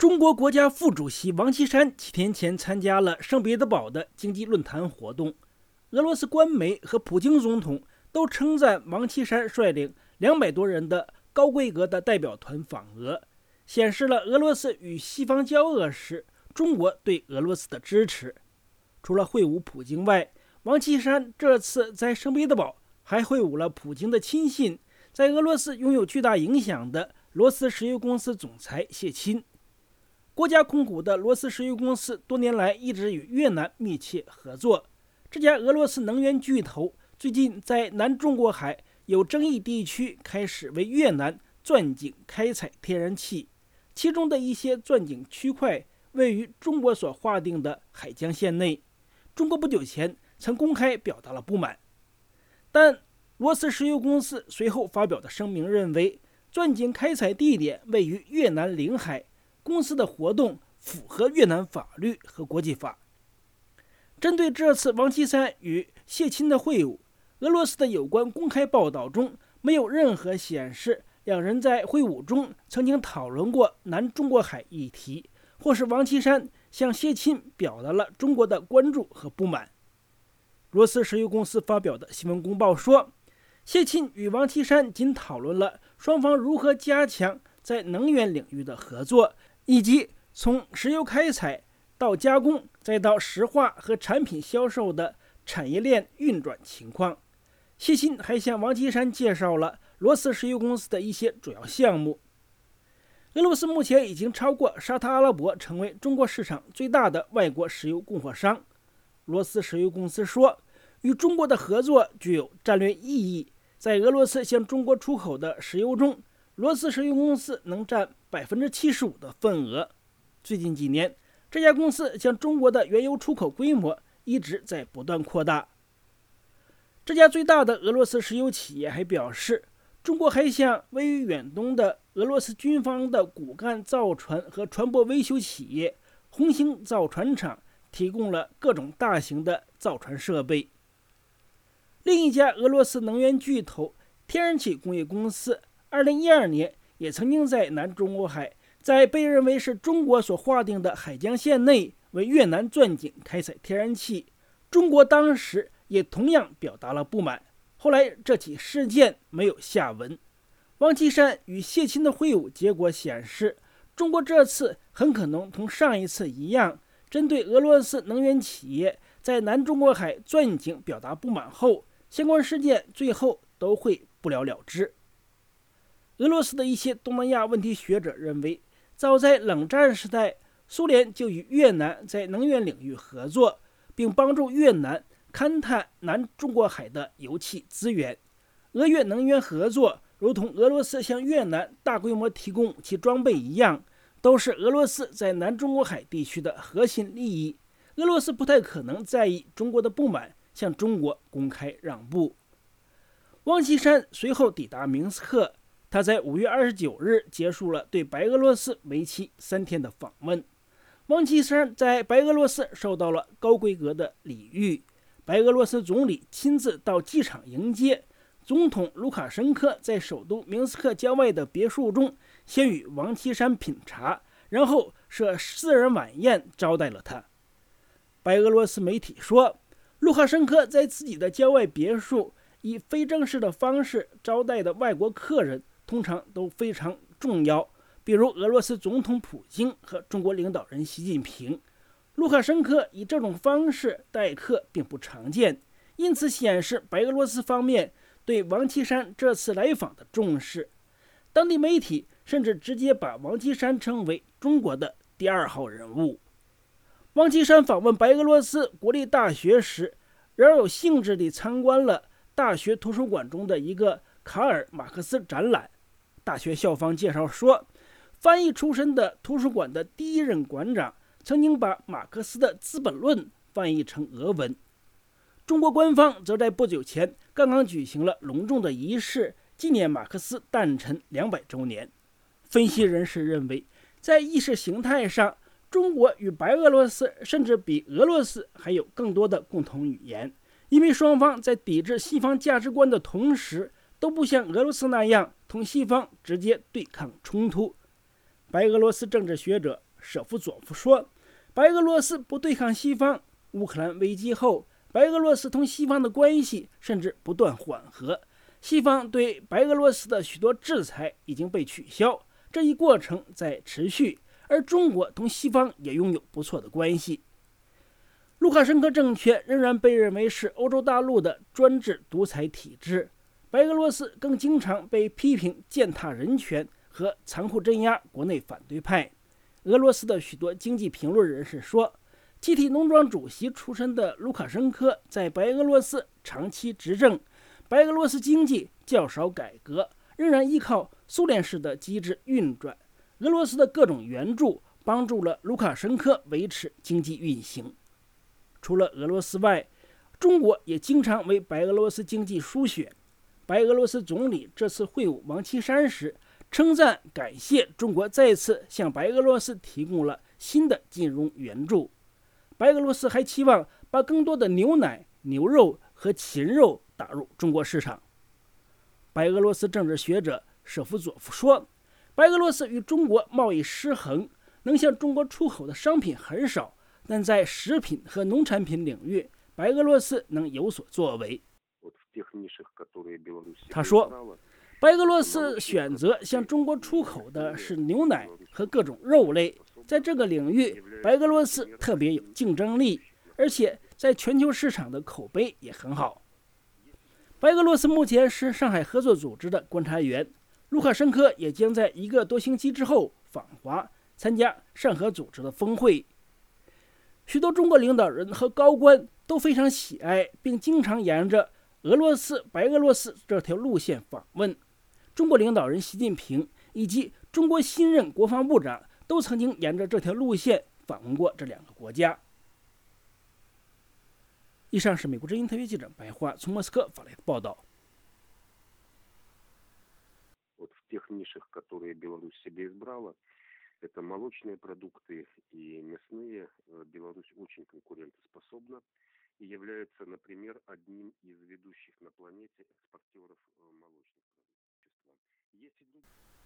中国国家副主席王岐山7天前参加了圣彼得堡的经济论坛活动。俄罗斯官媒和普京总统都称赞王岐山率领200多人的高规格的代表团访俄，显示了俄罗斯与西方交恶时中国对俄罗斯的支持。除了会晤普京外，王岐山这次在圣彼得堡还会晤了普京的亲信，在俄罗斯拥有巨大影响的罗斯石油公司总裁谢钦。国家控股的罗斯石油公司多年来一直与越南密切合作。这家俄罗斯能源巨头最近在南中国海有争议地区开始为越南钻井开采天然气，其中的一些钻井区块位于中国所划定的海江线内。中国不久前曾公开表达了不满，但罗斯石油公司随后发表的声明认为，钻井开采地点位于越南领海，公司的活动符合越南法律和国际法。针对这次王岐山与谢钦的会晤，俄罗斯的有关公开报道中没有任何显示两人在会晤中曾经讨论过南中国海议题，或是王岐山向谢钦表达了中国的关注和不满。罗斯石油公司发表的新闻公报说，谢钦与王岐山仅讨论了双方如何加强在能源领域的合作，以及从石油开采到加工再到石化和产品销售的产业链运转情况。谢钦还向王岐山介绍了罗斯石油公司的一些主要项目。俄罗斯目前已经超过沙特阿拉伯，成为中国市场最大的外国石油供货商。罗斯石油公司说，与中国的合作具有战略意义。在俄罗斯向中国出口的石油中，罗斯石油公司能占75%的份额。最近几年，这家公司向中国的原油出口规模一直在不断扩大。这家最大的俄罗斯石油企业还表示，中国还向位于远东的俄罗斯军方的骨干造船和船舶维修企业红星造船厂提供了各种大型的造船设备。另一家俄罗斯能源巨头天然气工业公司2012年也曾经在南中国海，在被认为是中国所划定的海江线内为越南钻井开采天然气。中国当时也同样表达了不满，后来这起事件没有下文。王岐山与谢钦的会晤结果显示，中国这次很可能同上一次一样，针对俄罗斯能源企业在南中国海钻井表达不满后，相关事件最后都会不了了之。俄罗斯的一些东南亚问题学者认为，早在冷战时代，苏联就与越南在能源领域合作，并帮助越南勘探南中国海的油气资源。俄越能源合作如同俄罗斯向越南大规模提供武器装备一样，都是俄罗斯在南中国海地区的核心利益。俄罗斯不太可能在意中国的不满，向中国公开让步。王岐山随后抵达明斯克，他在5月29日结束了对白俄罗斯为期3天的访问。王岐山在白俄罗斯受到了高规格的礼遇，白俄罗斯总理亲自到机场迎接。总统卢卡申科在首都明斯克郊外的别墅中先与王岐山品茶，然后设私人晚宴招待了他。白俄罗斯媒体说，卢卡申科在自己的郊外别墅以非正式的方式招待的外国客人通常都非常重要，比如俄罗斯总统普京和中国领导人习近平。卢卡申科以这种方式待客并不常见，因此显示白俄罗斯方面对王岐山这次来访的重视。当地媒体甚至直接把王岐山称为中国的第2号人物。王岐山访问白俄罗斯国立大学时，饶有兴致地参观了大学图书馆中的一个卡尔马克思展览。大学校方介绍说，翻译出身的图书馆的第1任馆长曾经把马克思的《资本论》翻译成俄文。中国官方则在不久前刚刚举行了隆重的仪式，纪念马克思诞辰200周年。分析人士认为，在意识形态上，中国与白俄罗斯甚至比俄罗斯还有更多的共同语言，因为双方在抵制西方价值观的同时，都不像俄罗斯那样同西方直接对抗冲突。白俄罗斯政治学者舍夫佐夫说，白俄罗斯不对抗西方，乌克兰危机后，白俄罗斯同西方的关系甚至不断缓和，西方对白俄罗斯的许多制裁已经被取消，这一过程在持续，而中国同西方也拥有不错的关系。卢卡申科政权仍然被认为是欧洲大陆的专制独裁体制，白俄罗斯更经常被批评践踏人权和残酷镇压国内反对派。俄罗斯的许多经济评论人士说，集体农庄主席出身的卢卡申科在白俄罗斯长期执政，白俄罗斯经济较少改革，仍然依靠苏联式的机制运转。俄罗斯的各种援助帮助了卢卡申科维持经济运行。除了俄罗斯外，中国也经常为白俄罗斯经济输血。白俄罗斯总理这次会晤王岐山时，称赞感谢中国再次向白俄罗斯提供了新的金融援助。白俄罗斯还期望把更多的牛奶、牛肉和禽肉打入中国市场。白俄罗斯政治学者舍夫佐夫说，白俄罗斯与中国贸易失衡，能向中国出口的商品很少，但在食品和农产品领域，白俄罗斯能有所作为。他说，白俄罗斯选择向中国出口的是牛奶和各种肉类，在这个领域，白俄罗斯特别有竞争力，而且在全球市场的口碑也很好。白俄罗斯目前是上海合作组织的观察员，卢卡申科也将在1个多星期之后访华，参加上合组织的峰会。许多中国领导人和高官都非常喜爱，并经常沿着白俄罗斯这条路线访问。中国领导人习近平以及中国新任国防部长都曾经沿着这条路线访问过这2个国家。以上是美国之音特约记者白桦从莫斯科发来的报道。 Это молочные продукты и мясные. Беларусь очень конкурентоспособна и является, например, одним из ведущих на планете экспортеров молочных продуктов.